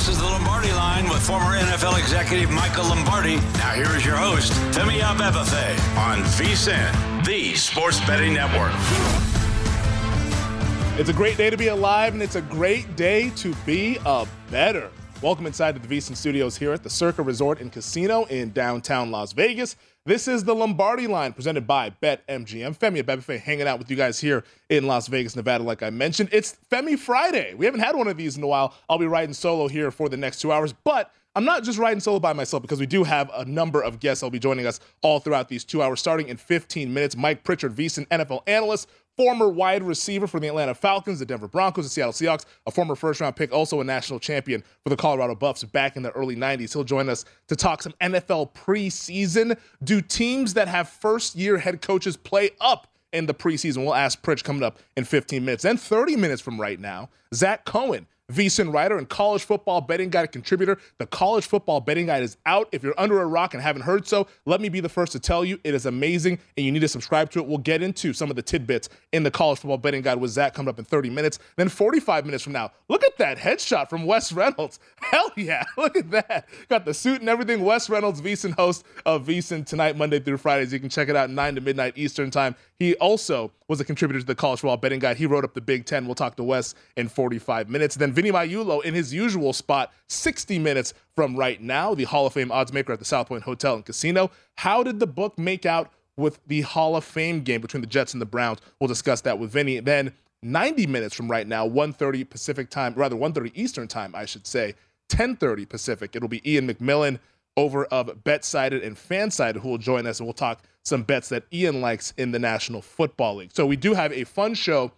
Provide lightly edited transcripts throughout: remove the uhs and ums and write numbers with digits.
This is the Lombardi Line with former NFL executive Michael Lombardi. Now here is your host, Femi Abebefe, on VSiN, the Sports Betting Network. It's a great day to be alive, and it's a great day to be a bettor. Welcome inside to the VSiN studios here at the Circa Resort and Casino in downtown Las Vegas. This is the Lombardi Line presented by BetMGM. Femi Abebefe hanging out with you guys here in Las Vegas, Nevada, like I mentioned. It's Femi Friday. We haven't had one of these in a while. I'll be riding solo here for the next 2 hours, but I'm not just riding solo by myself because we do have a number of guests that'll be joining us all throughout these 2 hours, starting in 15 minutes. Mike Pritchard, VSiN NFL analyst, former wide receiver for the Atlanta Falcons, the Denver Broncos, the Seattle Seahawks, a former first-round pick, also a national champion for the Colorado Buffs back in the early 90s. He'll join us to talk some NFL preseason. Do teams that have first-year head coaches play up in the preseason? We'll ask Pritch coming up in 15 minutes. Then 30 minutes from right now, Zach Cohen, VSiN writer and College Football Betting Guide contributor. The College Football Betting Guide is out. If you're under a rock and haven't heard so, let me be the first to tell you it is amazing and you need to subscribe to it. We'll get into some of the tidbits in the College Football Betting Guide with Zach coming up in 30 minutes. Then 45 minutes from now, look at that headshot from Wes Reynolds. Hell yeah, look at that. Got the suit and everything. Wes Reynolds, VSiN host of VSiN Tonight, Monday through Fridays. You can check it out 9 to midnight Eastern time. He also was a contributor to the College Football Betting Guide. He wrote up the Big Ten. We'll talk to Wes in 45 minutes. Then Vinny Magliulo in his usual spot, 60 minutes from right now, the Hall of Fame odds maker at the South Point Hotel and Casino. How did the book make out with the Hall of Fame game between the Jets and the Browns? We'll discuss that with Vinny. Then 90 minutes from right now, 1:30 Pacific time, rather 1:30 Eastern time, I should say, 10:30 Pacific. It'll be Ian McMillan over of BetSided and FanSided who will join us, and we'll talk some bets that Ian likes in the National Football League. So we do have a fun show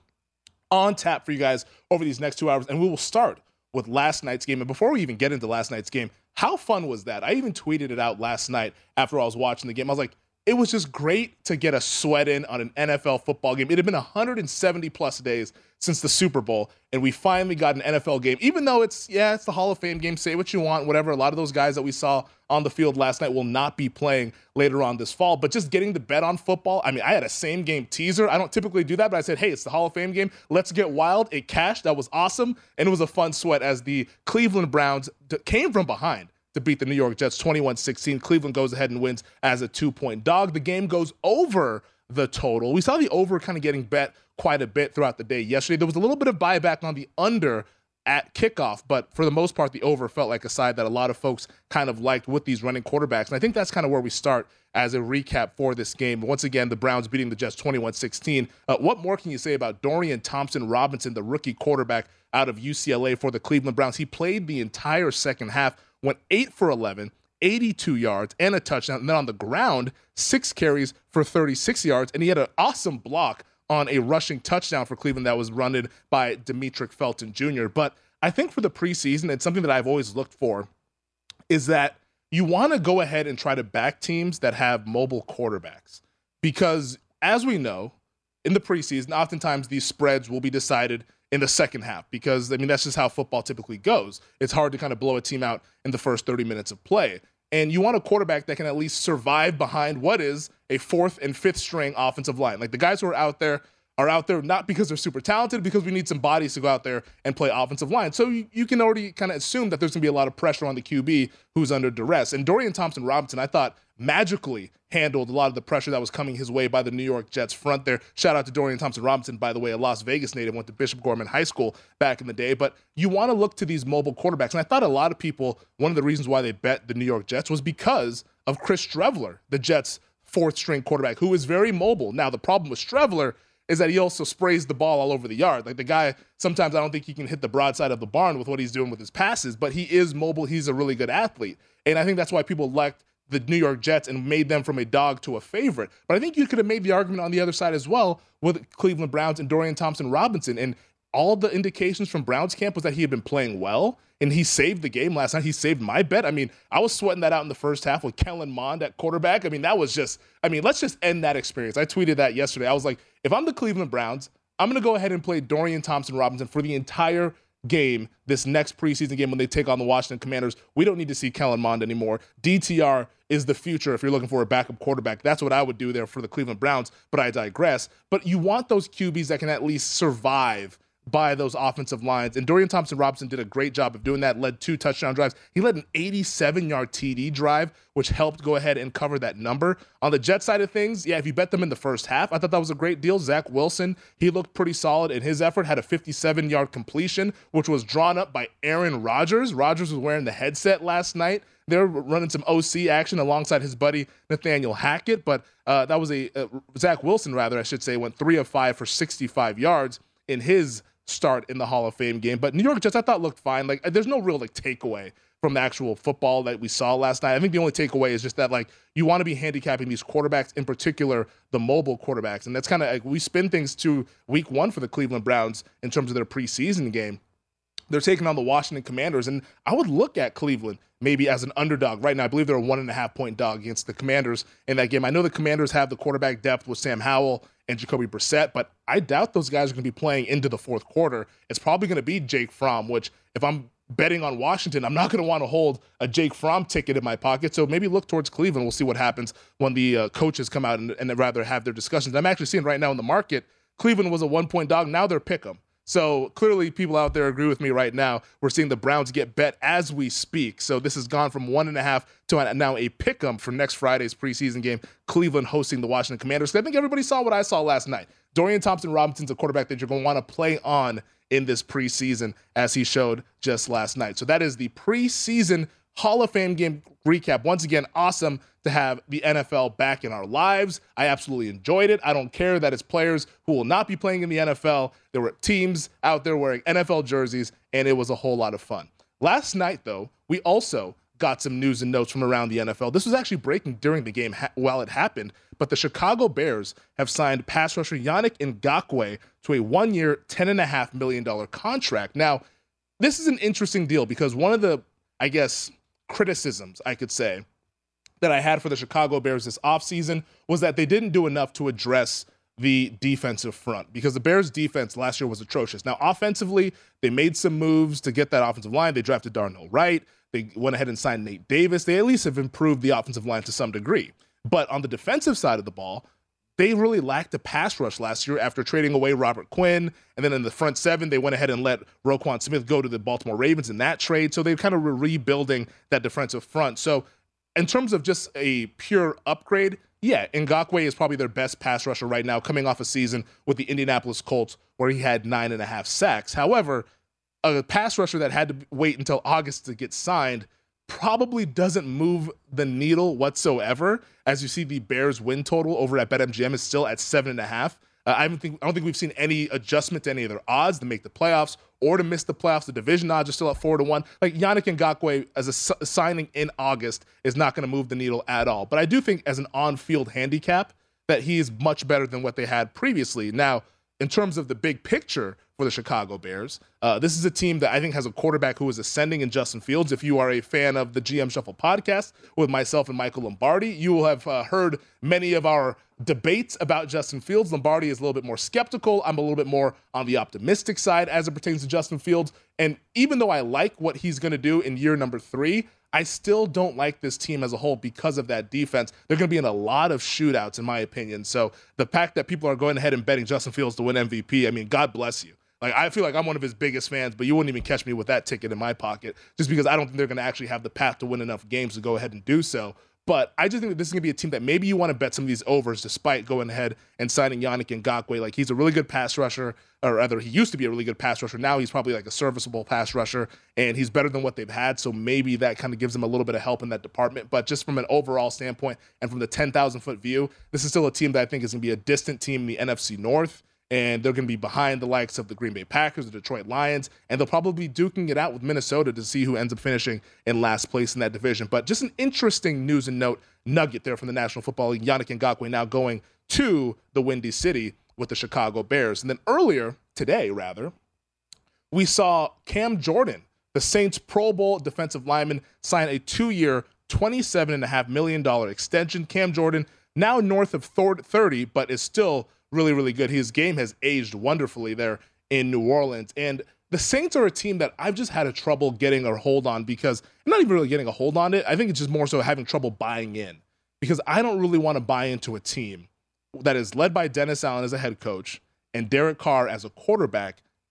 on tap for you guys over these next 2 hours, and we will start with last night's game. And before we even get into last night's game, how fun was that? I even tweeted it out last night after I was watching the game. I was like, it was just great to get a sweat in on an NFL football game. It had been 170 plus days since the Super Bowl, and we finally got an NFL game, even though it's the Hall of Fame game. Say what you want, whatever. A lot of those guys that we saw on the field last night will not be playing later on this fall, but just getting to bet on football. I mean, I had a same game teaser. I don't typically do that, but I said, hey, it's the Hall of Fame game. Let's get wild. It cashed. That was awesome, and it was a fun sweat as the Cleveland Browns came from behind to beat the New York Jets 21-16. Cleveland goes ahead and wins as a 2-point dog. The game goes over the total. We saw the over kind of getting bet quite a bit throughout the day yesterday. There was a little bit of buyback on the under at kickoff, but for the most part, the over felt like a side that a lot of folks kind of liked with these running quarterbacks. And I think that's kind of where we start as a recap for this game. Once again, the Browns beating the Jets 21-16. What more can you say about Dorian Thompson-Robinson, the rookie quarterback out of UCLA for the Cleveland Browns? He played the entire second half, went 8 for 11, 82 yards, and a touchdown. And then on the ground, 6 carries for 36 yards. And he had an awesome block on a rushing touchdown for Cleveland that was run by Demetric Felton Jr. But I think for the preseason, it's something that I've always looked for, is that you want to go ahead and try to back teams that have mobile quarterbacks. Because as we know, in the preseason, oftentimes these spreads will be decided in the second half because, I mean, that's just how football typically goes. It's hard to kind of blow a team out in the first 30 minutes of play. And you want a quarterback that can at least survive behind what is a 4th and 5th string offensive line. Like the guys who are out there not because they're super talented, because we need some bodies to go out there and play offensive line. So you can already kind of assume that there's going to be a lot of pressure on the QB who's under duress. And Dorian Thompson-Robinson, I thought, magically handled a lot of the pressure that was coming his way by the New York Jets front there. Shout out to Dorian Thompson-Robinson, by the way, a Las Vegas native, went to Bishop Gorman High School back in the day. But you want to look to these mobile quarterbacks. And I thought a lot of people, one of the reasons why they bet the New York Jets was because of Chris Streveler, the Jets' 4th string quarterback, who is very mobile. Now, the problem with Streveler is that he also sprays the ball all over the yard. Like the guy, sometimes I don't think he can hit the broadside of the barn with what he's doing with his passes, but he is mobile. He's a really good athlete. And I think that's why people liked the New York Jets and made them from a dog to a favorite. But I think you could have made the argument on the other side as well with Cleveland Browns and Dorian Thompson-Robinson. And all the indications from Browns camp was that he had been playing well, and he saved the game last night. He saved my bet. I mean, I was sweating that out in the first half with Kellen Mond at quarterback. I mean, that was just, I mean, let's just end that experience. I tweeted that yesterday. I was like, if I'm the Cleveland Browns, I'm going to go ahead and play Dorian Thompson-Robinson for the entire game, this next preseason game when they take on the Washington Commanders. We don't need to see Kellen Mond anymore. DTR is the future if you're looking for a backup quarterback. That's what I would do there for the Cleveland Browns, but I digress. But you want those QBs that can at least survive by those offensive lines. And Dorian Thompson-Robinson did a great job of doing that, led 2 touchdown drives. He led an 87-yard TD drive, which helped go ahead and cover that number. On the Jet side of things, yeah, if you bet them in the first half, I thought that was a great deal. Zach Wilson, he looked pretty solid in his effort, had a 57-yard completion, which was drawn up by Aaron Rodgers. Rodgers was wearing the headset last night. They're running some OC action alongside his buddy Nathaniel Hackett, but that was Zach Wilson, rather, I should say, went 3 of 5 for 65 yards in his start in the Hall of Fame game. But New York Jets, I thought, looked fine. Like, there's no real takeaway from the actual football that we saw last night. I think the only takeaway is just that you want to be handicapping these quarterbacks, in particular the mobile quarterbacks, and that's kind of we spin things to week 1 for the Cleveland Browns in terms of their preseason game. They're taking on the Washington Commanders, and I would look at Cleveland maybe as an underdog. Right now, I believe they're a 1.5-point dog against the Commanders in that game. I know the Commanders have the quarterback depth with Sam Howell and Jacoby Brissett, but I doubt those guys are going to be playing into the fourth quarter. It's probably going to be Jake Fromm, which if I'm betting on Washington, I'm not going to want to hold a Jake Fromm ticket in my pocket. So maybe look towards Cleveland. We'll see what happens when the coaches come out and rather have their discussions. I'm actually seeing right now in the market, Cleveland was a 1-point dog. Now they're pick 'em. So clearly people out there agree with me right now. We're seeing the Browns get bet as we speak. So this has gone from 1.5 to now a pick 'em for next Friday's preseason game, Cleveland hosting the Washington Commanders. I think everybody saw what I saw last night. Dorian Thompson-Robinson's a quarterback that you're going to want to play on in this preseason, as he showed just last night. So that is the preseason Hall of Fame game recap. Once again, awesome to have the NFL back in our lives. I absolutely enjoyed it. I don't care that it's players who will not be playing in the NFL. There were teams out there wearing NFL jerseys, and it was a whole lot of fun. Last night, though, we also got some news and notes from around the NFL. This was actually breaking during the game while it happened, but the Chicago Bears have signed pass rusher Yannick Ngakoue to a 1-year, $10.5 million contract. Now, this is an interesting deal because one of the, I guess, criticisms, I could say, that I had for the Chicago Bears this offseason was that they didn't do enough to address the defensive front because the Bears' defense last year was atrocious. Now, offensively, they made some moves to get that offensive line. They drafted Darnell Wright. They went ahead and signed Nate Davis. They at least have improved the offensive line to some degree. But on the defensive side of the ball, they really lacked a pass rush last year after trading away Robert Quinn. And then in the front 7, they went ahead and let Roquan Smith go to the Baltimore Ravens in that trade. So they kind of were rebuilding that defensive front. So in terms of just a pure upgrade, yeah, Ngakoue is probably their best pass rusher right now, coming off a season with the Indianapolis Colts where he had 9.5 sacks. However, a pass rusher that had to wait until August to get signed probably doesn't move the needle whatsoever. As you see, the Bears win total over at BetMGM is still at 7.5. I don't think we've seen any adjustment to any of their odds to make the playoffs or to miss the playoffs. The division odds are still at 4-1. Yannick Ngakoue as a signing in August is not going to move the needle at all. But I do think as an on-field handicap that he is much better than what they had previously. Now, in terms of the big picture for the Chicago Bears, this is a team that I think has a quarterback who is ascending in Justin Fields. If you are a fan of the GM Shuffle podcast with myself and Michael Lombardi, you will have heard many of our debates about Justin Fields. Lombardi is a little bit more skeptical. I'm a little bit more on the optimistic side as it pertains to Justin Fields. And even though I like what he's going to do in year number 3, I still don't like this team as a whole because of that defense. They're going to be in a lot of shootouts, in my opinion. So the fact that people are going ahead and betting Justin Fields to win MVP, I mean, God bless you. I feel like I'm one of his biggest fans, but you wouldn't even catch me with that ticket in my pocket just because I don't think they're going to actually have the path to win enough games to go ahead and do so. But I just think that this is going to be a team that maybe you want to bet some of these overs despite going ahead and signing Yannick Ngakoue. He's a really good pass rusher, or rather, he used to be a really good pass rusher. Now he's probably a serviceable pass rusher, and he's better than what they've had. So maybe that kind of gives them a little bit of help in that department. But just from an overall standpoint and from the 10,000-foot view, this is still a team that I think is going to be a distant team in the NFC North. And they're going to be behind the likes of the Green Bay Packers, the Detroit Lions, and they'll probably be duking it out with Minnesota to see who ends up finishing in last place in that division. But just an interesting news and note nugget there from the National Football League. Yannick Ngakoue now going to the Windy City with the Chicago Bears. And then earlier, today rather, we saw Cam Jordan, the Saints Pro Bowl defensive lineman, sign a 2-year, $27.5 million extension. Cam Jordan now north of 30, but is still really, really good. His game has aged wonderfully there in New Orleans. And the Saints are a team that I've just had a trouble getting a hold on because I'm not even really getting a hold on it. I think it's just more so having trouble buying in because I don't really want to buy into a team that is led by Dennis Allen as a head coach and Derek Carr as a quarterback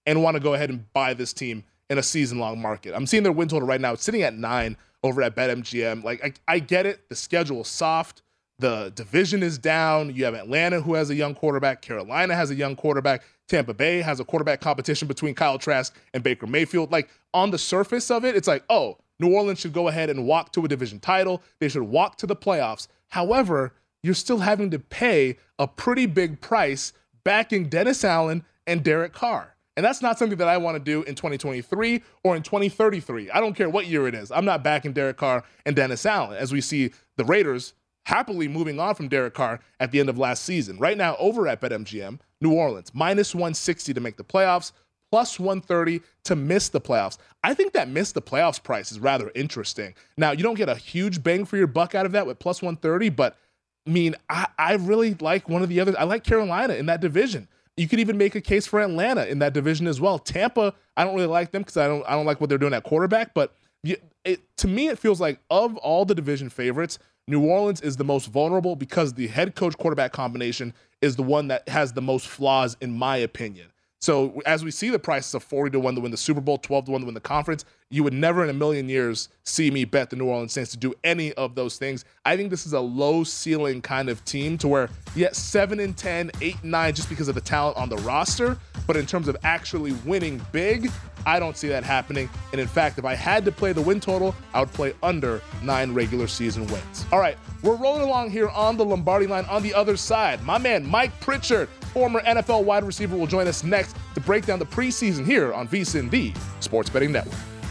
and want to go ahead and buy this team in a season-long market. I'm seeing their win total right now. It's sitting at 9 over at BetMGM. Like, I get it. The schedule is soft. The division is down. You have Atlanta, who has a young quarterback. Carolina has a young quarterback. Tampa Bay has a quarterback competition between Kyle Trask and Baker Mayfield. Like, on the surface of it, it's like, oh, New Orleans should go ahead and walk to a division title. They should walk to the playoffs. However, you're still having to pay a pretty big price backing Dennis Allen and Derek Carr. And that's not something that I want to do in 2023 or in 2033. I don't care what year it is. I'm not backing Derek Carr and Dennis Allen, as we see the Raiders happily moving on from Derek Carr at the end of last season. Right now, over at BetMGM, New Orleans, minus 160 to make the playoffs, plus 130 to miss the playoffs. I think that miss the playoffs price is rather interesting. Now, you don't get a huge bang for your buck out of that with plus 130, but I mean, I really like one of the others. I like Carolina in that division. You could even make a case for Atlanta in that division as well. Tampa, I don't really like them because I don't like what they're doing at quarterback. But to me, it feels like of all the division favorites, New Orleans is the most vulnerable because the head coach quarterback combination is the one that has the most flaws, in my opinion. So as we see the prices of 40-1 to win the Super Bowl, 12-1 to win the conference, you would never in a million years see me bet the New Orleans Saints to do any of those things. I think this is a low ceiling kind of team to where, 7-10, 8-9 just because of the talent on the roster. But in terms of actually winning big, I don't see that happening. And in fact, if I had to play the win total, I would play under 9 regular season wins. All right, we're rolling along here on the Lombardi line. On the other side, my man Mike Pritchard, former NFL wide receiver, will join us next to break down the preseason here on VSiN, the Sports Betting Network.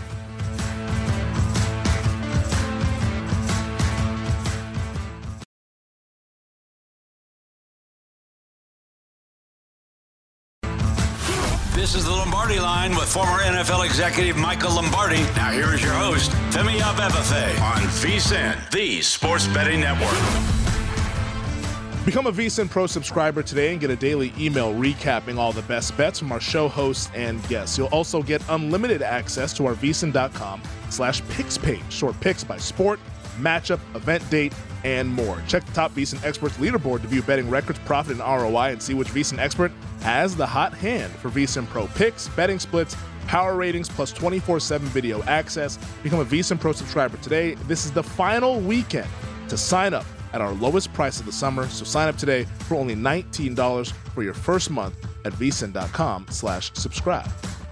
This is the Lombardi Line with former NFL executive Michael Lombardi. Now here is your host, Femi Abebefe, on VSiN, the Sports Betting Network. Become a VSiN Pro subscriber today and get a daily email recapping all the best bets from our show hosts and guests. You'll also get unlimited access to our VSiN.com/picks page. Short picks by sport, matchup, event date, and more. Check the top VSiN experts leaderboard to view betting records, profit, and ROI, and see which VSiN expert has the hot hand for VSiN Pro picks, betting splits, power ratings, plus 24/7 video access. Become a VSiN Pro subscriber today. This is the final weekend to sign up at our lowest price of the summer. So sign up today for only $19 for your first month at VSiN.com/subscribe.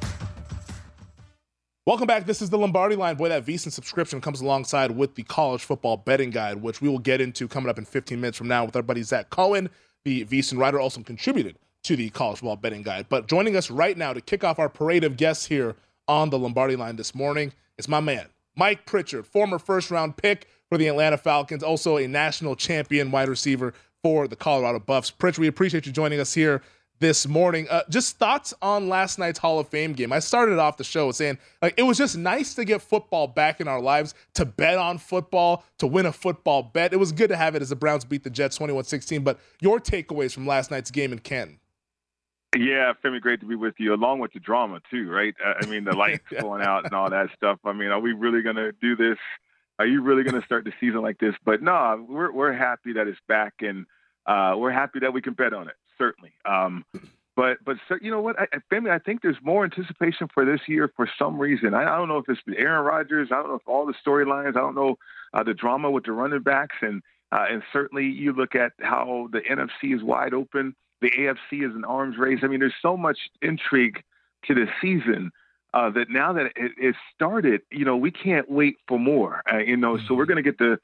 Welcome back. This is the Lombardi Line. Boy, that VSiN subscription comes alongside with the college football betting guide, which we will get into coming up in 15 minutes from now with our buddy Zach Cohen, the VSiN writer, also contributed to the college football betting guide. But joining us right now to kick off our parade of guests here on the Lombardi Line this morning is my man, Mike Pritchard, former first-round pick for the Atlanta Falcons, also a national champion wide receiver for the Colorado Buffs. Pritchard, we appreciate you joining us here this morning. Just thoughts on last night's Hall of Fame game. I started off the show saying, it was just nice to get football back in our lives, to bet on football, to win a football bet. It was good to have it as the Browns beat the Jets 21-16, but your takeaways from last night's game in Canton. Yeah, Femi, great to be with you, along with the drama too, right? I mean, the lights going out and all that stuff. I mean, are we really going to do this? Are you really going to start the season like this? But no, we're happy that it's back, and we're happy that we can bet on it, certainly. But you know what, Femi, I think there's more anticipation for this year for some reason. I don't know if it's Aaron Rodgers. I don't know if all the storylines. I don't know the drama with the running backs, and certainly you look at how the NFC is wide open. The AFC is an arms race. I mean, there's so much intrigue to the season that now that it started, we can't wait for more. So we're going to get the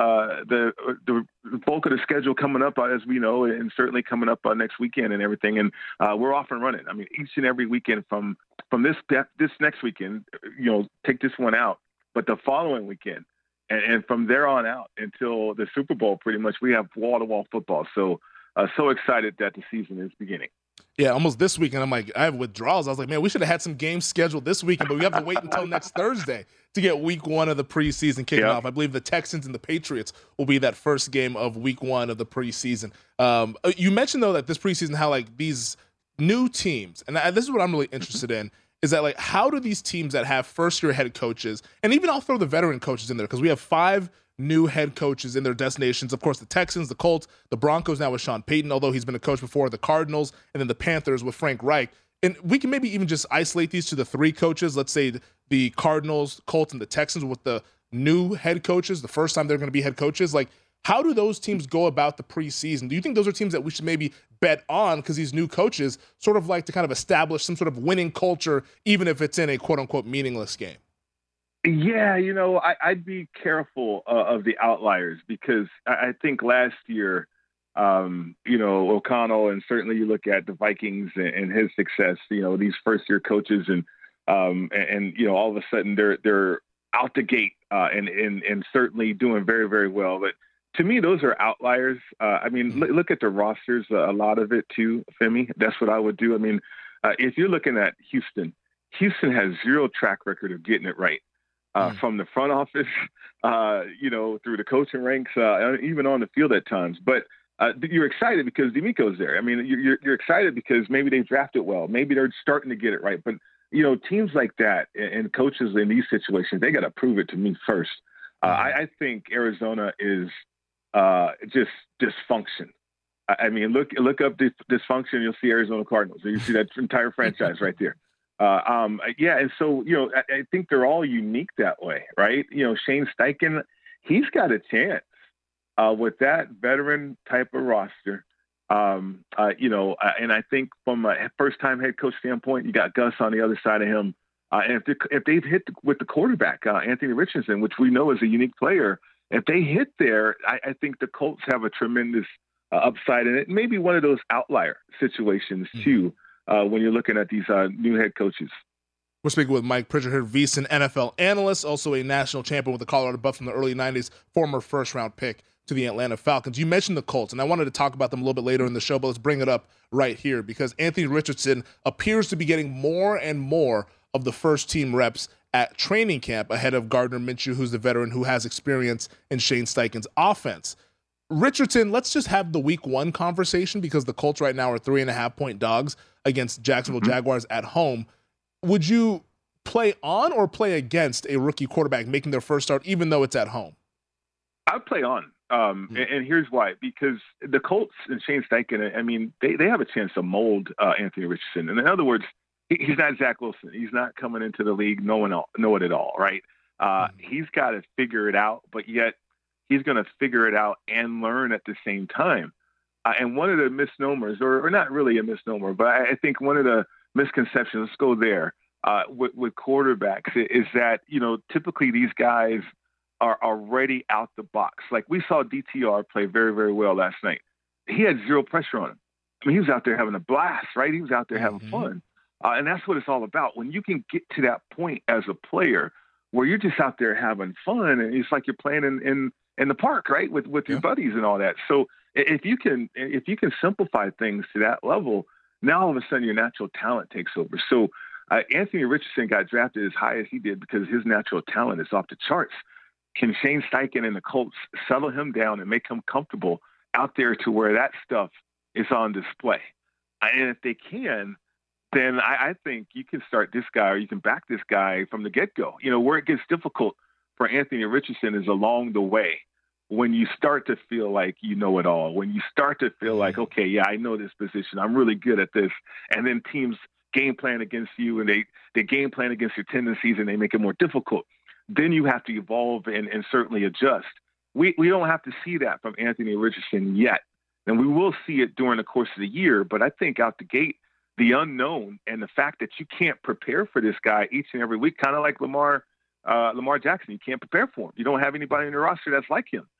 bulk of the schedule coming up, as we know, and certainly coming up next weekend and everything. And we're off and running. I mean, each and every weekend from this next weekend, take this one out, but the following weekend, and from there on out until the Super Bowl, pretty much we have wall-to-wall football. So excited that the season is beginning. Yeah, almost this weekend. I'm like, I have withdrawals. I was like, man, we should have had some games scheduled this weekend, but we have to wait until next Thursday to get week one of the preseason kicking off. I believe the Texans and the Patriots will be that first game of week one of the preseason. You mentioned, though, that this preseason, how these new teams, and this is what I'm really interested in, is that how do these teams that have first-year head coaches, and even I'll throw the veteran coaches in there, because we have 5 new head coaches in their destinations. Of course, the Texans, the Colts, the Broncos now with Sean Payton, although he's been a coach before, the Cardinals, and then the Panthers with Frank Reich. and we can maybe even just isolate these to the three coaches. Let's say the Cardinals, Colts, and the Texans with the new head coaches, the first time they're going to be head coaches. Like, how do those teams go about the preseason? Do you think those are teams that we should maybe bet on because these new coaches sort of like to kind of establish some sort of winning culture, even if it's in a quote-unquote meaningless game? Yeah, I'd be careful of the outliers because I think last year, O'Connell, and certainly you look at the Vikings and his success, these first-year coaches and all of a sudden they're out the gate and certainly doing very, very well. But to me, those are outliers. Look at the rosters, a lot of it too, Femi. That's what I would do. If you're looking at Houston has zero track record of getting it right. From the front office, through the coaching ranks, even on the field at times. But you're excited because DeMeco's there. You're excited because maybe they drafted well. Maybe they're starting to get it right. But, teams like that and coaches in these situations, they got to prove it to me first. I think Arizona is just dysfunction. Look up dysfunction. You'll see Arizona Cardinals. You see that entire franchise right there. And so, I think they're all unique that way, right? Shane Steichen, he's got a chance with that veteran type of roster. And I think from a first-time head coach standpoint, you got Gus on the other side of him. And if they've hit with the quarterback, Anthony Richardson, which we know is a unique player, if they hit there, I think the Colts have a tremendous upside in it. Maybe one of those outlier situations, too. When you're looking at these new head coaches. We're speaking with Mike Pritchard here, VSiN NFL analyst, also a national champion with the Colorado Buffs from the early 90s, former first-round pick to the Atlanta Falcons. You mentioned the Colts, and I wanted to talk about them a little bit later in the show, but let's bring it up right here because Anthony Richardson appears to be getting more and more of the first-team reps at training camp ahead of Gardner Minshew, who's the veteran who has experience in Shane Steichen's offense. Richardson, let's just have the week one conversation because the Colts right now are 3.5-point dogs against Jacksonville Jaguars at home. Would you play on or play against a rookie quarterback making their first start, even though it's at home? I'd play on. And here's why. Because the Colts and Shane Steichen, they have a chance to mold Anthony Richardson. And in other words, he's not Zach Wilson. He's not coming into the league knowing it all, right? He's got to figure it out, but yet he's going to figure it out and learn at the same time. And one of the misnomers, or not really a misnomer, but I think one of the misconceptions, let's go there, with quarterbacks is that, typically these guys are already out the box. Like we saw DTR play very, very well last night. He had zero pressure on him. He was out there having a blast, right? He was out there having fun. And that's what it's all about. When you can get to that point as a player where you're just out there having fun and it's like you're playing in the park, right? With your buddies and all that. So if you can simplify things to that level, now all of a sudden your natural talent takes over. So Anthony Richardson got drafted as high as he did because his natural talent is off the charts. Can Shane Steichen and the Colts settle him down and make him comfortable out there to where that stuff is on display? And if they can, then I think you can start this guy or you can back this guy from the get-go. Where it gets difficult for Anthony Richardson is along the way. When you start to feel like you know it all, when you start to feel like, okay, yeah, I know this position, I'm really good at this, and then teams game plan against you and they game plan against your tendencies and they make it more difficult, then you have to evolve and certainly adjust. We don't have to see that from Anthony Richardson yet, and we will see it during the course of the year, but I think out the gate, the unknown and the fact that you can't prepare for this guy each and every week, kind of like Lamar Jackson, you can't prepare for him. You don't have anybody in the roster that's like him.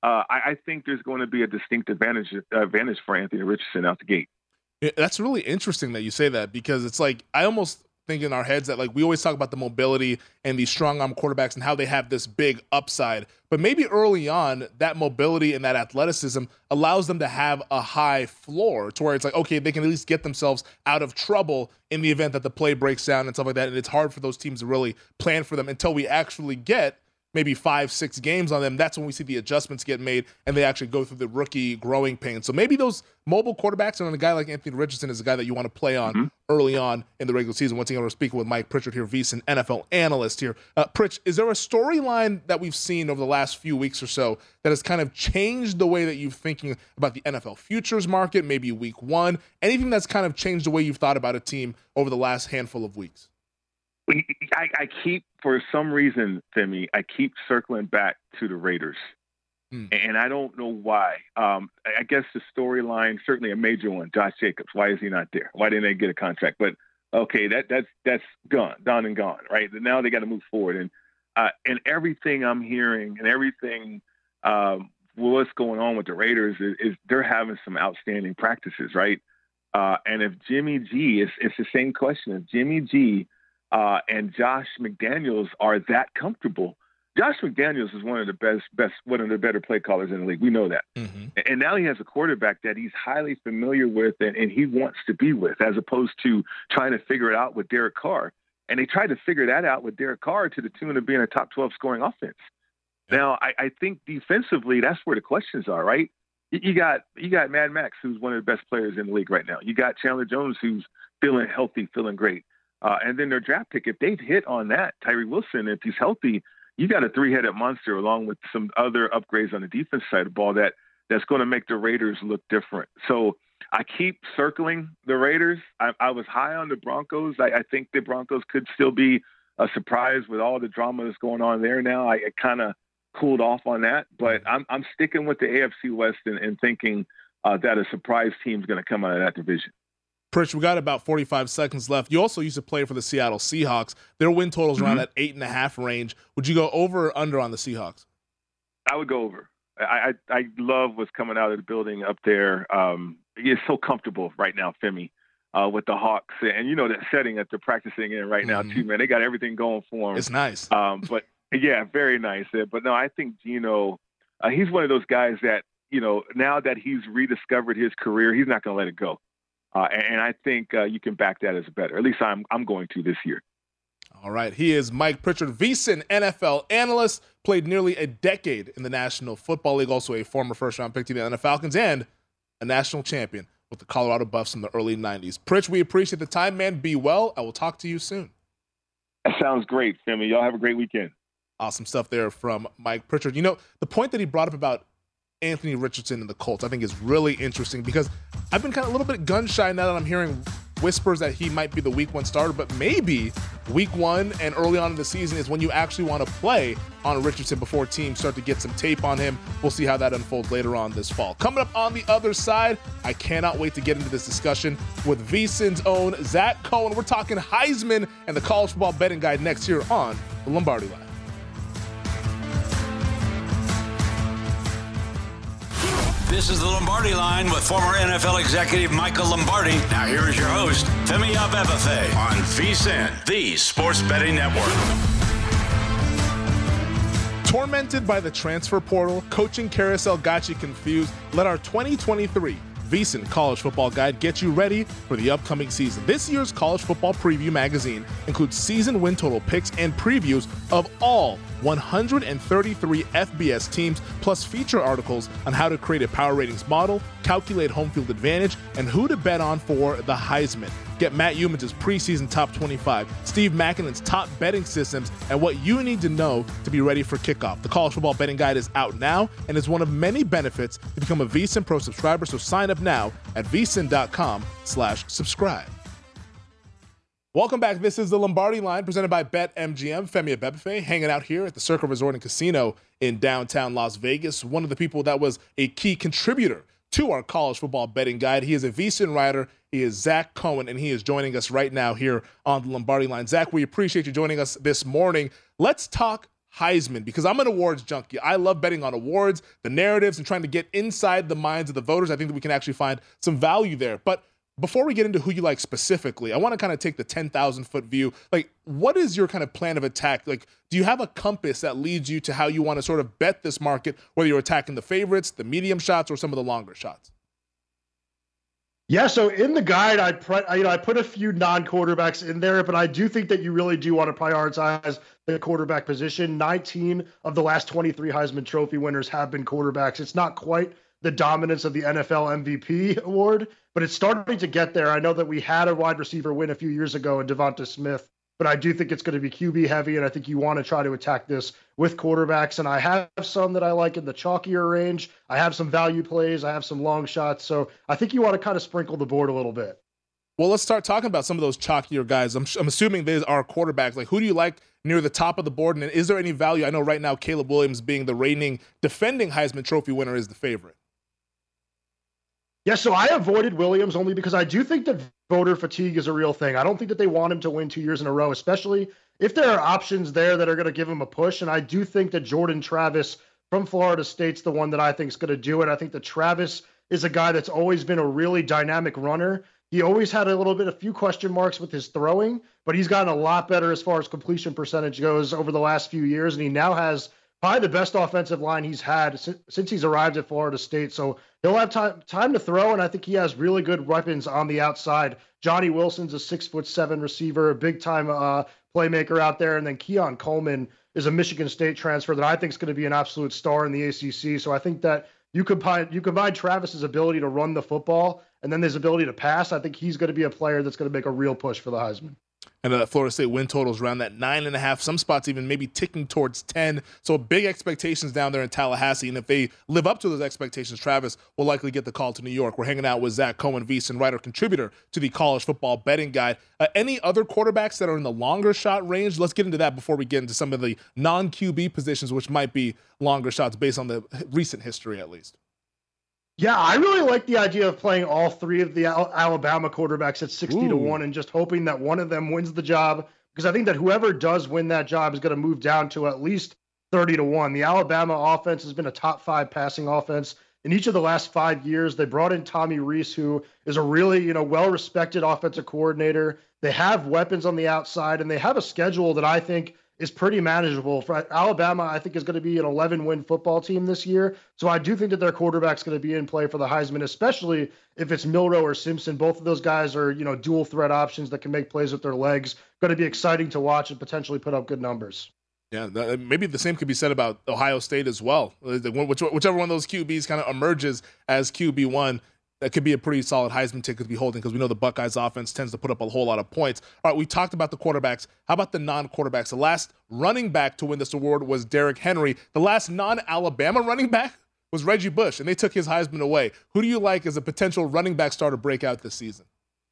I think there's going to be a distinct advantage for Anthony Richardson out the gate. That's really interesting that you say that because it's like I almost think in our heads that like we always talk about the mobility and these strong arm quarterbacks and how they have this big upside, but maybe early on that mobility and that athleticism allows them to have a high floor to where it's like, okay, they can at least get themselves out of trouble in the event that the play breaks down and stuff like that. And it's hard for those teams to really plan for them until we actually get maybe 5-6 games on them, that's when we see the adjustments get made and they actually go through the rookie growing pain. So maybe those mobile quarterbacks, and a guy like Anthony Richardson is a guy that you want to play on early on in the regular season. Once again, we're speaking with Mike Pritchard here, VSiN NFL analyst here. Pritch, is there a storyline that we've seen over the last few weeks or so that has kind of changed the way that you're thinking about the NFL futures market, maybe week one? Anything that's kind of changed the way you've thought about a team over the last handful of weeks? I keep, for some reason, Femi, I keep circling back to the Raiders. And I don't know why. I guess the storyline, certainly a major one, Josh Jacobs. Why is he not there? Why didn't they get a contract? But okay, that's gone, done and gone, right? Now they got to move forward. And everything I'm hearing and everything what's going on with the Raiders is they're having some outstanding practices, right? And if Jimmy G, it's the same question. If Jimmy G and Josh McDaniels are that comfortable, Josh McDaniels is one of the better play callers in the league. We know that. And now he has a quarterback that he's highly familiar with and he wants to be with, as opposed to trying to figure it out with Derek Carr. And they tried to figure that out with Derek Carr to the tune of being a top 12 scoring offense. Now, I think defensively, that's where the questions are, right? You got Mad Max, who's one of the best players in the league right now. You got Chandler Jones, who's feeling healthy, feeling great. And then their draft pick, if they've hit on that, Tyree Wilson, if he's healthy, you got a three-headed monster along with some other upgrades on the defense side of the ball that's going to make the Raiders look different. So I keep circling the Raiders. I was high on the Broncos. I think the Broncos could still be a surprise with all the drama that's going on there now. I kind of cooled off on that, but I'm sticking with the AFC West and thinking that a surprise team is going to come out of that division. Pritch, we got about 45 seconds left. You also used to play for the Seattle Seahawks. Their win total's around that 8.5 range. Would you go over or under on the Seahawks? I would go over. I love what's coming out of the building up there. It's so comfortable right now, Femi, with the Hawks. And you know that setting that they're practicing in right now, too, man. They got everything going for them. It's nice. But, yeah, very nice. But, no, I think Geno, he's one of those guys that, you know, now that he's rediscovered his career, he's not going to let it go. And I think you can back that as a better. At least I'm going to this year. All right. He is Mike Pritchard, VSiN NFL analyst, played nearly a decade in the National Football League, also a former first-round pick to the Atlanta Falcons, and a national champion with the Colorado Buffs in the early 90s. Pritch, we appreciate the time, man. Be well. I will talk to you soon. That sounds great, Femi. Y'all have a great weekend. Awesome stuff there from Mike Pritchard. You know, the point that he brought up about Anthony Richardson and the Colts, I think is really interesting because I've been kind of a little bit gun shy now that I'm hearing whispers that he might be the week one starter, but maybe week one and early on in the season is when you actually want to play on Richardson before teams start to get some tape on him. We'll see how that unfolds later on this fall. Coming up on the other side, I cannot wait to get into this discussion with VSiN's own Zach Cohen. We're talking Heisman and the college football betting guide next here on the Lombardi Line. This is the Lombardi Line with former NFL executive Michael Lombardi. Now here is your host, Femi Abebefe, on VSiN, the Sports Betting Network. Tormented by the transfer portal, coaching carousel got you confused. Let our 2023 VSiN College Football Guide get you ready for the upcoming season. This year's College Football Preview magazine includes season win total picks and previews of all 133 FBS teams, plus feature articles on how to create a power ratings model, calculate home field advantage, and who to bet on for the Heisman. Get Matt Youmans' preseason top 25, Steve Makinen's top betting systems, and what you need to know to be ready for kickoff. The College Football Betting Guide is out now and is one of many benefits to become a VSiN Pro subscriber, so sign up now at vsin.com/subscribe. Welcome back. This is the Lombardi Line presented by BetMGM. Femi Abebefe hanging out here at the Circa Resort and Casino in downtown Las Vegas. One of the people that was a key contributor to our college football betting guide. He is a VSiN writer. He is Zach Cohen, and he is joining us right now here on the Lombardi Line. Zach, we appreciate you joining us this morning. Let's talk Heisman, because I'm an awards junkie. I love betting on awards, the narratives, and trying to get inside the minds of the voters. I think that we can actually find some value there. But before we get into who you like specifically, I want to kind of take the 10,000-foot view. Like, what is your kind of plan of attack? Like, do you have a compass that leads you to how you want to sort of bet this market, whether you're attacking the favorites, the medium shots, or some of the longer shots? Yeah, so in the guide, I put a few non-quarterbacks in there, but I do think that you really do want to prioritize the quarterback position. 19 of the last 23 Heisman Trophy winners have been quarterbacks. It's not quite the dominance of the NFL MVP award, but it's starting to get there. I know that we had a wide receiver win a few years ago in Devonta Smith, but I do think it's going to be QB heavy, and I think you want to try to attack this with quarterbacks. And I have some that I like in the chalkier range. I have some value plays. I have some long shots. So I think you want to kind of sprinkle the board a little bit. Well, let's start talking about some of those chalkier guys. I'm assuming they are quarterbacks. Like, who do you like near the top of the board? And is there any value? I know right now Caleb Williams, being the reigning defending Heisman Trophy winner, is the favorite. Yeah, so I avoided Williams only because I do think that voter fatigue is a real thing. I don't think that they want him to win 2 years in a row, especially if there are options there that are going to give him a push. And I do think that Jordan Travis from Florida State's the one that I think is going to do it. I think that Travis is a guy that's always been a really dynamic runner. He always had a few question marks with his throwing, but he's gotten a lot better as far as completion percentage goes over the last few years. And he now has probably the best offensive line he's had since he's arrived at Florida State. So he'll have time to throw, and I think he has really good weapons on the outside. Johnny Wilson's a 6'7" receiver, a big-time playmaker out there, and then Keon Coleman is a Michigan State transfer that I think is going to be an absolute star in the ACC. So I think that you combine Travis's ability to run the football and then his ability to pass. I think he's going to be a player that's going to make a real push for the Heisman. And Florida State win totals around that 9.5, some spots even maybe ticking towards 10. So big expectations down there in Tallahassee. And if they live up to those expectations, Travis will likely get the call to New York. We're hanging out with Zach Cohen, VSiN writer, contributor to the College Football Betting Guide. Any other quarterbacks that are in the longer shot range? Let's get into that before we get into some of the non-QB positions, which might be longer shots based on the recent history at least. Yeah, I really like the idea of playing all three of the Alabama quarterbacks at 60-1 and just hoping that one of them wins the job, because I think that whoever does win that job is going to move down to at least 30-1. The Alabama offense has been a top 5 passing offense in each of the last 5 years. They brought in Tommy Rees, who is a really, well-respected offensive coordinator. They have weapons on the outside, and they have a schedule that I think is pretty manageable. For Alabama, I think is going to be an 11-win football team this year. So I do think that their quarterback's going to be in play for the Heisman, especially if it's Milroe or Simpson. Both of those guys are, dual threat options that can make plays with their legs. Going to be exciting to watch and potentially put up good numbers. Yeah, maybe the same could be said about Ohio State as well. Whichever one of those QBs kind of emerges as QB1, that could be a pretty solid Heisman ticket to be holding, because we know the Buckeyes offense tends to put up a whole lot of points. All right, we talked about the quarterbacks. How about the non-quarterbacks? The last running back to win this award was Derrick Henry. The last non-Alabama running back was Reggie Bush, and they took his Heisman away. Who do you like as a potential running back star to break out this season?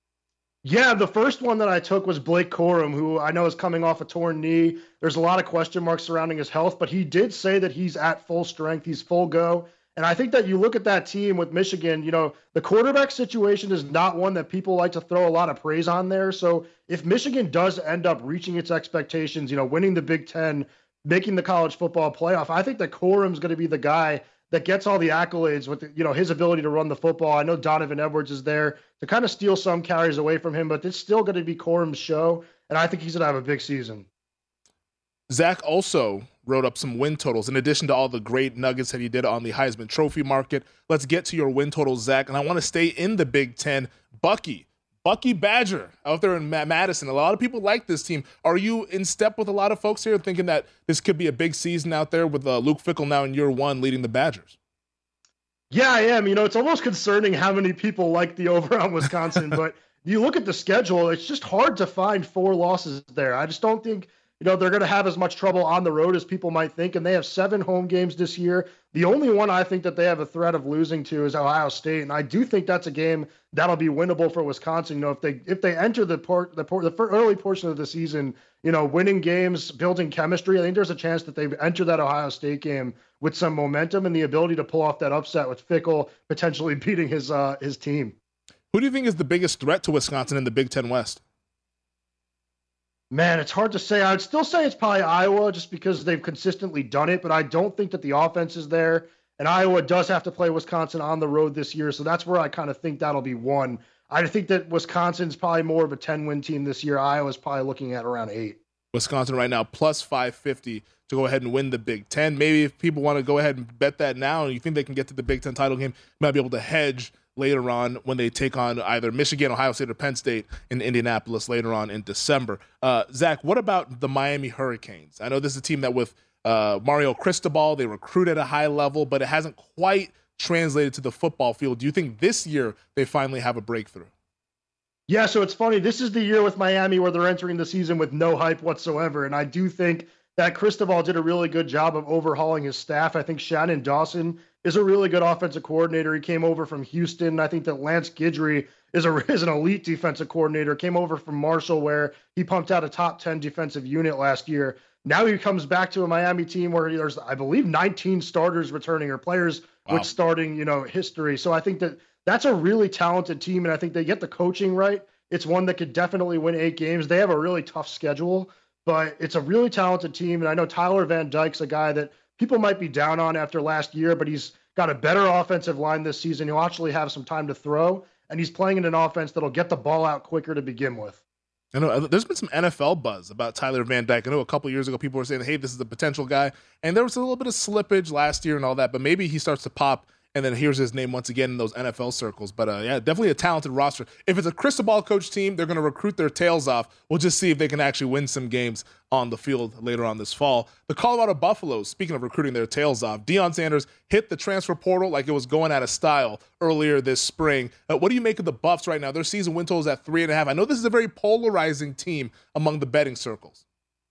Yeah, the first one that I took was Blake Corum, who I know is coming off a torn knee. There's a lot of question marks surrounding his health, but he did say that he's at full strength. He's full go. And I think that you look at that team with Michigan, the quarterback situation is not one that people like to throw a lot of praise on there. So if Michigan does end up reaching its expectations, winning the Big Ten, making the college football playoff, I think that Corum's going to be the guy that gets all the accolades with, his ability to run the football. I know Donovan Edwards is there to kind of steal some carries away from him, but it's still going to be Corum's show. And I think he's going to have a big season. Zach also wrote up some win totals in addition to all the great nuggets that he did on the Heisman Trophy market. Let's get to your win totals, Zach. And I want to stay in the Big Ten. Bucky Badger out there in Madison. A lot of people like this team. Are you in step with a lot of folks here thinking that this could be a big season out there with Luke Fickell now in year 1 leading the Badgers? Yeah, I am. It's almost concerning how many people like the over on Wisconsin, but you look at the schedule, it's just hard to find 4 losses there. I just don't think they're going to have as much trouble on the road as people might think, and they have 7 home games this year. The only one I think that they have a threat of losing to is Ohio State, and I do think that's a game that'll be winnable for Wisconsin. If they enter the early portion of the season, winning games, building chemistry, I think there's a chance that they enter that Ohio State game with some momentum and the ability to pull off that upset with Fickell potentially beating his team. Who do you think is the biggest threat to Wisconsin in the Big Ten West? Man, it's hard to say. I would still say it's probably Iowa just because they've consistently done it, but I don't think that the offense is there. And Iowa does have to play Wisconsin on the road this year, so that's where I kind of think that'll be one. I think that Wisconsin's probably more of a 10-win team this year. Iowa's probably looking at around 8. Wisconsin right now plus 550 to go ahead and win the Big Ten. Maybe if people want to go ahead and bet that now and you think they can get to the Big Ten title game, you might be able to hedge later on when they take on either Michigan, Ohio State, or Penn State in Indianapolis later on in December. Zach, what about the Miami Hurricanes? I know this is a team that with Mario Cristobal, they recruit at a high level, but it hasn't quite translated to the football field. Do you think this year they finally have a breakthrough? Yeah, so it's funny. This is the year with Miami where they're entering the season with no hype whatsoever, and I do think that Cristobal did a really good job of overhauling his staff. I think Shannon Dawson is a really good offensive coordinator. He came over from Houston. I think that Lance Guidry is an elite defensive coordinator. Came over from Marshall, where he pumped out a top 10 defensive unit last year. Now he comes back to a Miami team where there's, I believe, 19 starters returning, or players with starting, history. So I think that that's a really talented team, and I think they get the coaching right. It's one that could definitely win 8 games. They have a really tough schedule, but it's a really talented team. And I know Tyler Van Dyke's a guy that people might be down on after last year, but he's got a better offensive line this season. He'll actually have some time to throw, and he's playing in an offense that'll get the ball out quicker to begin with. I know there's been some NFL buzz about Tyler Van Dyke. I know a couple years ago people were saying, hey, this is a potential guy. And there was a little bit of slippage last year and all that, but maybe he starts to pop, and then here's his name once again in those NFL circles. But yeah, definitely a talented roster. If it's a Cristobal coach team, they're going to recruit their tails off. We'll just see if they can actually win some games on the field later on this fall. The Colorado Buffaloes, speaking of recruiting their tails off, Deion Sanders hit the transfer portal like it was going out of style earlier this spring. What do you make of the Buffs right now? Their season win total is at 3.5. I know this is a very polarizing team among the betting circles.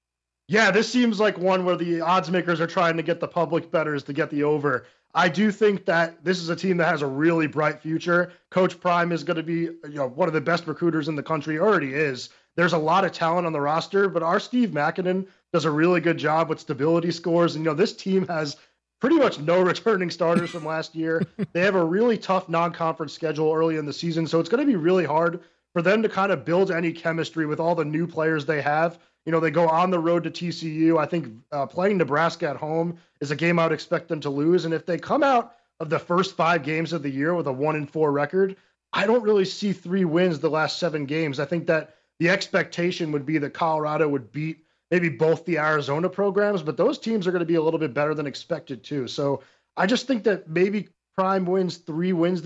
Yeah, this seems like one where the odds makers are trying to get the public bettors to get the over. I do think that this is a team that has a really bright future. Coach Prime is going to be, one of the best recruiters in the country. Already is. There's a lot of talent on the roster, but our Steve Makinen does a really good job with stability scores. And, this team has pretty much no returning starters from last year. They have a really tough non-conference schedule early in the season, so it's going to be really hard for them to kind of build any chemistry with all the new players they have. They go on the road to TCU. I think playing Nebraska at home is a game I would expect them to lose. And if they come out of the first 5 games of the year with a 1-4 record, I don't really see 3 wins the last 7 games. I think that the expectation would be that Colorado would beat maybe both the Arizona programs, but those teams are going to be a little bit better than expected too. So I just think that maybe Prime wins 3 wins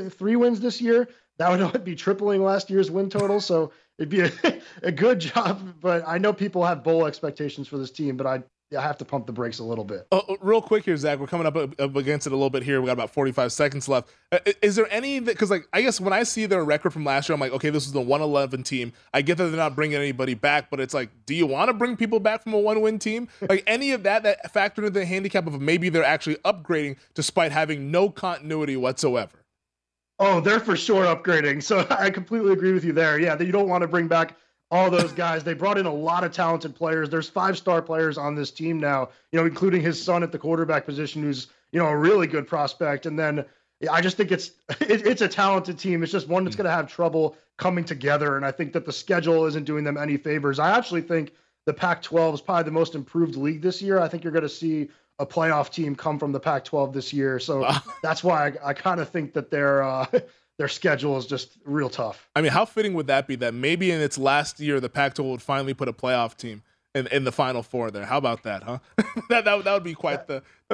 this year. That would be tripling last year's win total. So it'd be a good job, but I know people have bowl expectations for this team, but I have to pump the brakes a little bit. Real quick here, Zach, we're coming up against it a little bit here. We got about 45 seconds left. Is there any that, because I guess when I see their record from last year, I'm like, okay, this is the 1-11 team. I get that they're not bringing anybody back, but it's like, do you want to bring people back from a 1-win team? Like any of that factored into the handicap of maybe they're actually upgrading despite having no continuity whatsoever? Oh, they're for sure upgrading. So I completely agree with you there. Yeah, you don't want to bring back all those guys. They brought in a lot of talented players. There's 5-star players on this team now, including his son at the quarterback position, who's, a really good prospect. And then I just think it's a talented team. It's just one that's going to have trouble coming together. And I think that the schedule isn't doing them any favors. I actually think the Pac-12 is probably the most improved league this year. I think you're going to see a playoff team come from the Pac-12 this year. So that's why I kind of think that their schedule is just real tough. I mean, how fitting would that be that maybe in its last year, the Pac-12 would finally put a playoff team in the Final Four there? How about that, huh? that would be quite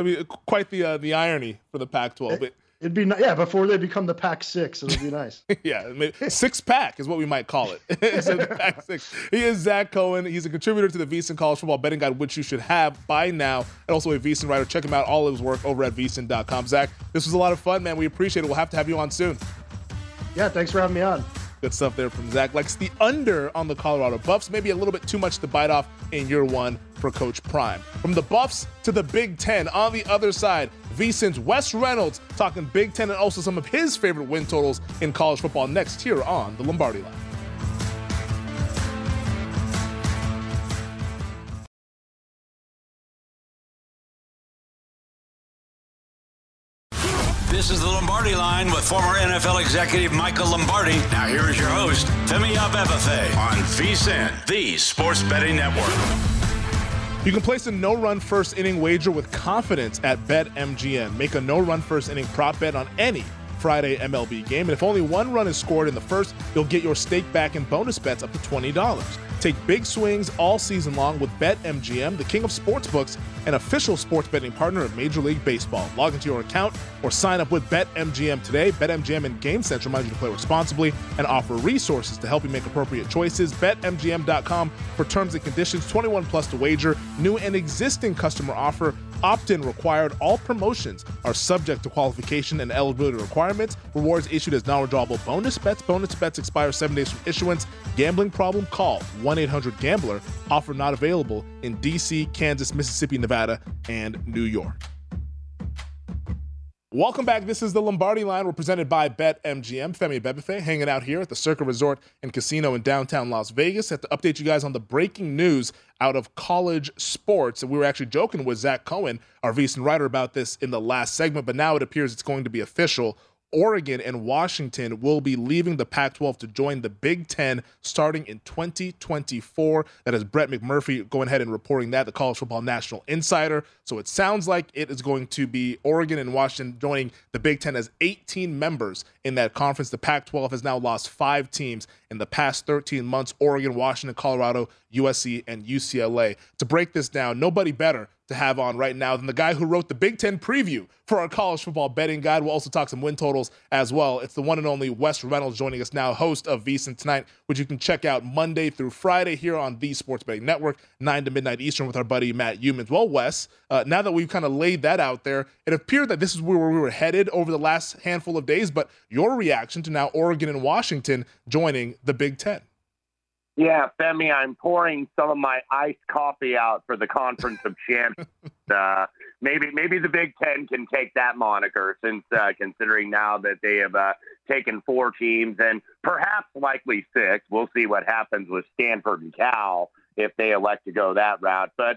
the irony for the Pac-12. It'd be before they become the Pac-6, it'll be nice. Yeah, six-pack is what we might call it. Instead of the Pac-6. He is Zach Cohen. He's a contributor to the VSiN College Football Betting Guide, which you should have by now, and also a VSiN writer. Check him out, all of his work over at VSiN.com. Zach, this was a lot of fun, man. We appreciate it. We'll have to have you on soon. Yeah, thanks for having me on. Good stuff there from Zach. Likes the under on the Colorado Buffs. Maybe a little bit too much to bite off in year 1 for Coach Prime. From the Buffs to the Big Ten, on the other side, VSiN's Wes Reynolds talking Big Ten and also some of his favorite win totals in college football next here on the Lombardi Line. This is the Lombardi Line with former NFL executive Michael Lombardi. Now here is your host, Femi Abebefe, on VSiN, the Sports Betting Network. You can place a no-run first inning wager with confidence at BetMGM. Make a no-run first inning prop bet on any Friday MLB game. And if only one run is scored in the first, you'll get your stake back in bonus bets up to $20. Take big swings all season long with BetMGM, the king of sportsbooks, an official sports betting partner of Major League Baseball. Log into your account or sign up with BetMGM today. BetMGM and GameSense remind you to play responsibly and offer resources to help you make appropriate choices. BetMGM.com for terms and conditions. 21 plus to wager. New and existing customer offer. Opt-in required. All promotions are subject to qualification and eligibility requirements. Rewards issued as non-withdrawable bonus bets. Bonus bets expire 7 days from issuance. Gambling problem? Call 1-800-GAMBLER. Offer not available in D.C., Kansas, Mississippi, Nevada, and New York. Welcome back. This is the Lombardi Line. We're presented by BetMGM. Femi Abebefe hanging out here at the Circa Resort and Casino in downtown Las Vegas. I have to update you guys on the breaking news out of college sports. And we were actually joking with Zach Cohen, our VSiN writer, about this in the last segment, but now it appears it's going to be official. Oregon and Washington will be leaving the Pac-12 to join the Big Ten starting in 2024. That is Brett McMurphy going ahead and reporting that, the College Football National Insider. So it sounds like it is going to be Oregon and Washington joining the Big Ten as 18 members in that conference. The Pac-12 has now lost 5 teams in the past 13 months: Oregon, Washington, Colorado, USC, and UCLA. To break this down, nobody better to have on right now than the guy who wrote the Big Ten preview for our college football betting guide. We'll also talk some win totals as well. It's the one and only Wes Reynolds joining us now, host of VSiN Tonight, which you can check out Monday through Friday here on the Sports Betting Network, 9 to midnight Eastern, with our buddy Matt Youmans. Well, Wes, now that we've kind of laid that out there, it appeared that this is where we were headed over the last handful of days, but your reaction to now Oregon and Washington joining the Big Ten? Yeah, Femi, I'm pouring some of my iced coffee out for the Conference of Champions. Maybe the Big Ten can take that moniker, since considering now that they have taken 4 teams and perhaps likely 6. We'll see what happens with Stanford and Cal if they elect to go that route. But,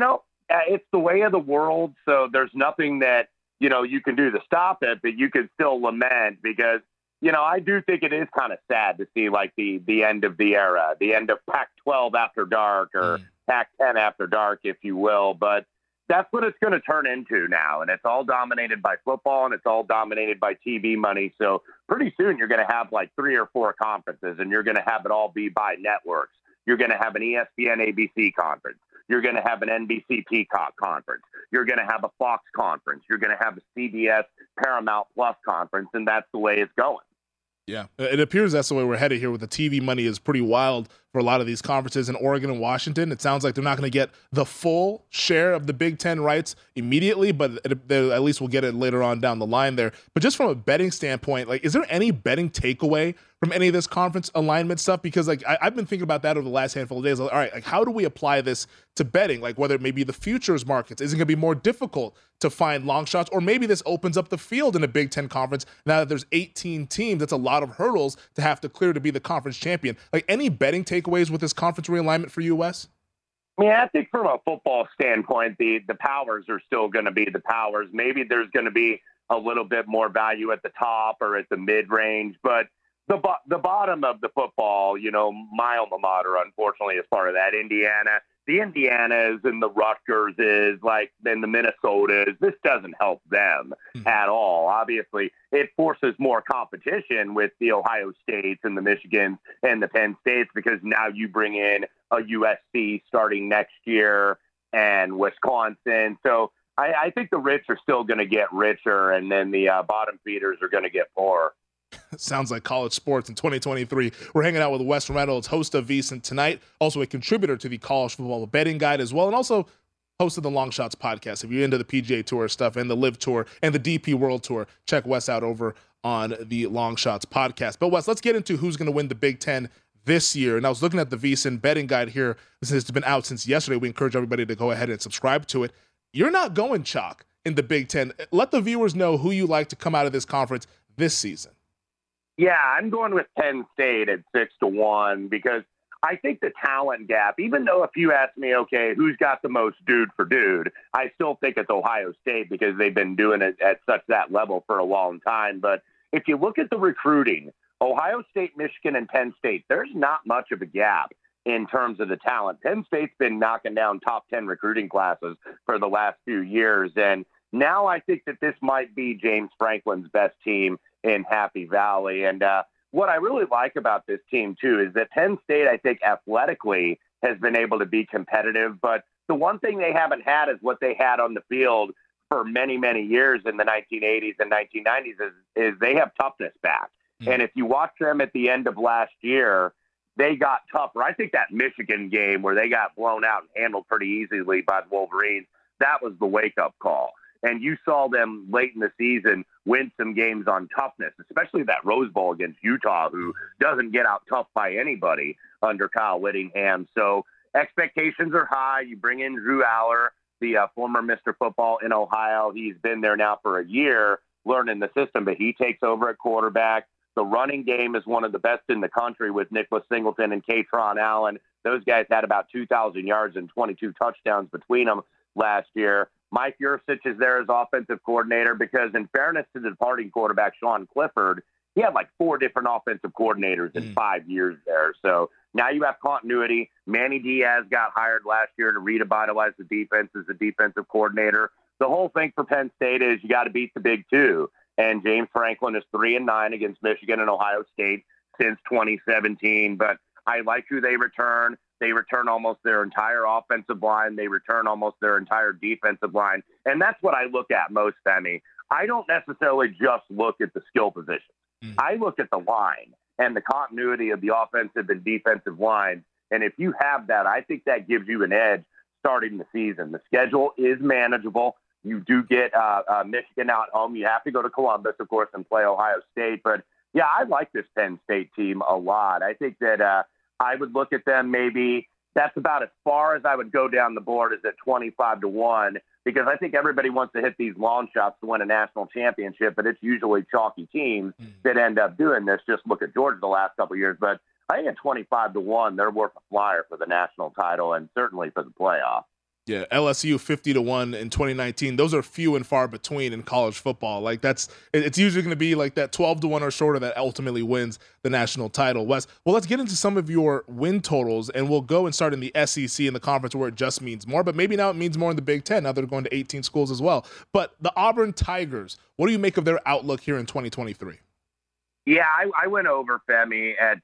it's the way of the world, so there's nothing that, you can do to stop it, but you can still lament because, I do think it is kind of sad to see like the end of the era, the end of Pac-12 after dark, or Pac-10 after dark, if you will. But that's what it's going to turn into now. And it's all dominated by football, and it's all dominated by TV money. So pretty soon you're going to have like 3 or 4 conferences, and you're going to have it all be by networks. You're going to have an ESPN ABC conference. You're going to have an NBC Peacock conference. You're going to have a Fox conference. You're going to have a CBS Paramount Plus conference, and that's the way it's going. Yeah, it appears that's the way we're headed here, with the TV money is pretty wild for a lot of these conferences in Oregon and Washington. It sounds like they're not going to get the full share of the Big Ten rights immediately, but at least we'll get it later on down the line there. But just from a betting standpoint, like, is there any betting takeaway from any of this conference alignment stuff? Because like I've been thinking about that over the last handful of days. Like, all right, like how do we apply this to betting? Like whether it may be the futures markets, is it going to be more difficult to find long shots, or maybe this opens up the field in a Big Ten conference now that there's 18 teams? That's a lot of hurdles to have to clear to be the conference champion. Like any betting takeaways with this conference realignment for you, Wes? I mean, I think from a football standpoint, the powers are still going to be the powers. Maybe there's going to be a little bit more value at the top or at the mid-range, but the bottom of the football, my alma mater, unfortunately, is part of that. Indiana, the Indianas and the Rutgers like, and the Minnesotas, this doesn't help them at all. Obviously, it forces more competition with the Ohio States and the Michigans and the Penn States, because now you bring in a USC starting next year and Wisconsin. So I think the rich are still going to get richer, and then the bottom feeders are going to get poorer. Sounds like college sports in 2023. We're hanging out with Wes Reynolds, host of VSiN Tonight, also a contributor to the College Football Betting Guide as well, and also host of the Long Shots podcast. If you're into the PGA Tour stuff and the Live Tour and the DP World Tour, check Wes out over on the Long Shots podcast. But Wes, let's get into who's going to win the Big Ten this year. And I was looking at the VSiN Betting Guide here. This has been out since yesterday. We encourage everybody to go ahead and subscribe to it. You're not going chalk in the Big Ten. Let the viewers know who you like to come out of this conference this season. Yeah, I'm going with Penn State at 6-1, because I think the talent gap, even though if you ask me, okay, who's got the most dude for dude, I still think it's Ohio State, because they've been doing it at that level for a long time. But if you look at the recruiting, Ohio State, Michigan, and Penn State, there's not much of a gap in terms of the talent. Penn State's been knocking down top 10 recruiting classes for the last few years, and now I think that this might be James Franklin's best team in Happy Valley. And what I really like about this team, too, is that Penn State, I think, athletically has been able to be competitive. But the one thing they haven't had is what they had on the field for many, many years in the 1980s and 1990s is they have toughness back. And if you watch them at the end of last year, they got tougher. I think that Michigan game where they got blown out and handled pretty easily by the Wolverines, that was the wake-up call. And you saw them late in the season win some games on toughness, especially that Rose Bowl against Utah, who doesn't get out tough by anybody under Kyle Whittingham. So expectations are high. You bring in Drew Aller, the former Mr. Football in Ohio. He's been there now for a year learning the system, but he takes over at quarterback. The running game is one of the best in the country with Nicholas Singleton and Katron Allen. Those guys had about 2,000 yards and 22 touchdowns between them last year. Mike Yurcich is there as offensive coordinator because, in fairness to the departing quarterback, Sean Clifford, he had like 4 different offensive coordinators in 5 years there. So now you have continuity. Manny Diaz got hired last year to revitalize the defense as the defensive coordinator. The whole thing for Penn State is you got to beat the Big Two. And James Franklin is 3-9 against Michigan and Ohio State since 2017. But I like who they return. They return almost their entire offensive line. They return almost their entire defensive line. And that's what I look at most, Femi. I don't necessarily just look at the skill positions. I look at the line and the continuity of the offensive and defensive line. And if you have that, I think that gives you an edge starting the season. The schedule is manageable. You do get Michigan out home. You have to go to Columbus, of course, and play Ohio State. But, yeah, I like this Penn State team a lot. I think that I would look at them maybe that's about as far as I would go down the board is at 25-1 because I think everybody wants to hit these long shots to win a national championship, but it's usually chalky teams that end up doing this. Just look at Georgia the last couple of years. But I think at 25-1, they're worth a flyer for the national title and certainly for the playoff. Yeah, LSU 50-1 in 2019. Those are few and far between in college football. Like it's usually going to be like that 12-1 or shorter that ultimately wins the national title. Wes, well, let's get into some of your win totals, and we'll go and start in the SEC in the conference where it just means more. But maybe now it means more in the Big Ten. Now they're going to 18 schools as well. But the Auburn Tigers, what do you make of their outlook here in 2023? Yeah, I went over Femi at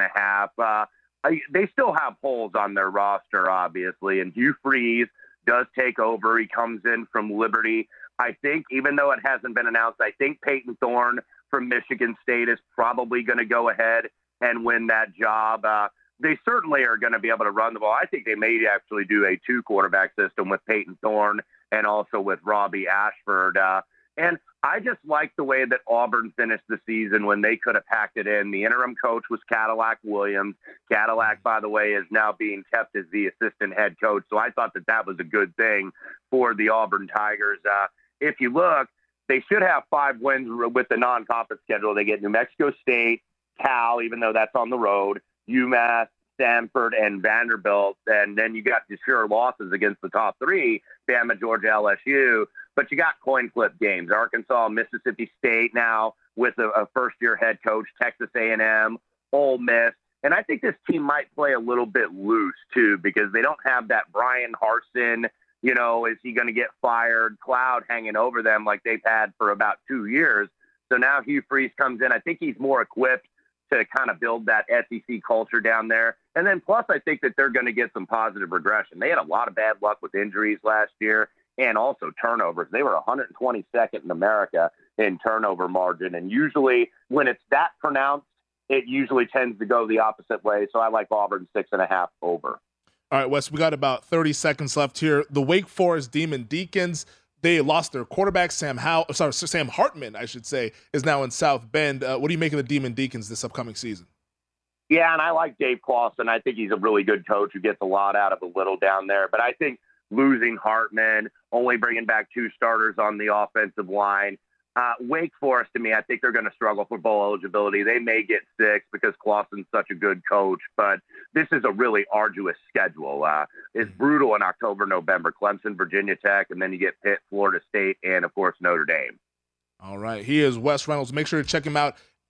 6.5. They still have holes on their roster, obviously, and Hugh Freeze does take over. He comes in from Liberty. I think, even though it hasn't been announced, I think Peyton Thorne from Michigan State is probably going to go ahead and win that job. They certainly are going to be able to run the ball. I think they may actually do a 2-quarterback system with Peyton Thorne and also with Robbie Ashford. And I just like the way that Auburn finished the season when they could have packed it in. The interim coach was Cadillac Williams. Cadillac, by the way, is now being kept as the assistant head coach. So I thought that was a good thing for the Auburn Tigers. If you look, they should have 5 wins with the non-conference schedule. They get New Mexico State, Cal, even though that's on the road, UMass, Stanford, and Vanderbilt. And then you got the sure losses against the top 3, Bama, Georgia, LSU. But you got coin flip games, Arkansas, Mississippi State now with a first-year head coach, Texas A&M, Ole Miss. And I think this team might play a little bit loose, too, because they don't have that Brian Harsin, is he going to get fired, cloud hanging over them like they've had for about 2 years. So now Hugh Freeze comes in. I think he's more equipped to kind of build that SEC culture down there. And then plus I think that they're going to get some positive regression. They had a lot of bad luck with injuries last year. And also turnovers. They were 122nd in America in turnover margin. And usually when it's that pronounced, it usually tends to go the opposite way. So I like Auburn 6.5 over. All right, Wes, we got about 30 seconds left here. The Wake Forest Demon Deacons, they lost their quarterback, Sam Hartman, I should say, is now in South Bend. What do you make of the Demon Deacons this upcoming season? Yeah, and I like Dave Clawson. I think he's a really good coach who gets a lot out of a little down there. But I think losing Hartman, only bringing back 2 starters on the offensive line. Wake Forest, to me, I think they're going to struggle for bowl eligibility. They may get 6 because Clawson's such a good coach, but this is a really arduous schedule. It's brutal in October, November. Clemson, Virginia Tech, and then you get Pitt, Florida State, and, of course, Notre Dame. All right. He is Wes Reynolds. Make sure to check him out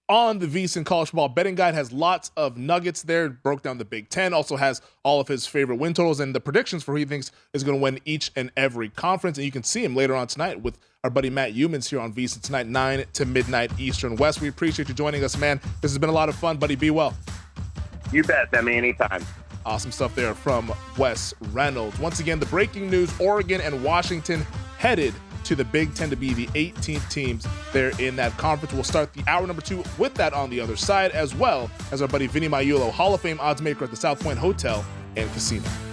on the VSiN College Football Betting Guide. Has lots of nuggets there. Broke down the Big Ten. Also has all of his favorite win totals and the predictions for who he thinks is going to win each and every conference. And you can see him later on tonight with our buddy Matt Youmans here on VSiN tonight, 9 to midnight Eastern West. We appreciate you joining us, man. This has been a lot of fun, buddy. Be well. You bet, Femi, anytime. Awesome stuff there from Wes Reynolds. Once again, the breaking news, Oregon and Washington headed to the Big Ten to be the 18th teams there in that conference. We'll start the hour number 2 with that on the other side, as well as our buddy Vinny Magliulo, Hall of Fame odds maker at the South Point Hotel and Casino.